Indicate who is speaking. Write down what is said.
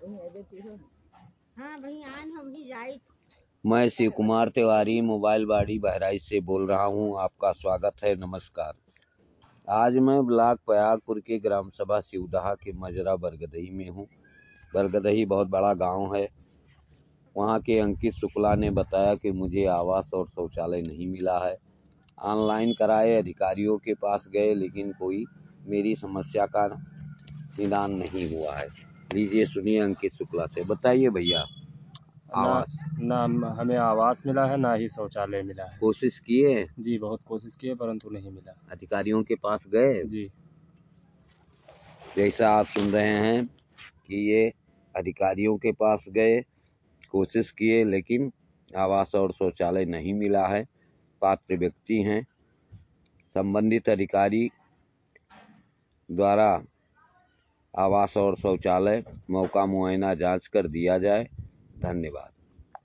Speaker 1: मैं शिव कुमार तिवारी मोबाइल बाड़ी बहराइच से बोल रहा हूं। आपका स्वागत है। नमस्कार। आज मैं ब्लॉक प्रयागपुर के ग्राम सभा सिवदहा के मजरा बरगदही में हूं। बरगदही बहुत बड़ा गांव है। वहां के अंकित शुक्ला ने बताया कि मुझे आवास और शौचालय नहीं मिला है। ऑनलाइन कराए, अधिकारियों के पास गए, लेकिन कोई मेरी समस्या का निदान नहीं हुआ है। लीजिए सुनिए अंकित शुक्ला से। बताइए भैया। आवास
Speaker 2: ना हमें आवास मिला है, ना ही शौचालय मिला है।
Speaker 1: कोशिश किए?
Speaker 2: जी, बहुत कोशिश किए परंतु नहीं मिला।
Speaker 1: अधिकारियों के पास गए?
Speaker 2: जी।
Speaker 1: जैसा आप सुन रहे हैं कि ये अधिकारियों के पास गए, कोशिश किए, लेकिन आवास और शौचालय नहीं मिला है। पात्र व्यक्ति हैं। संबंधित अधिकारी द्वारा आवास और शौचालय मौका मुआयना जांच कर दिया जाए। धन्यवाद।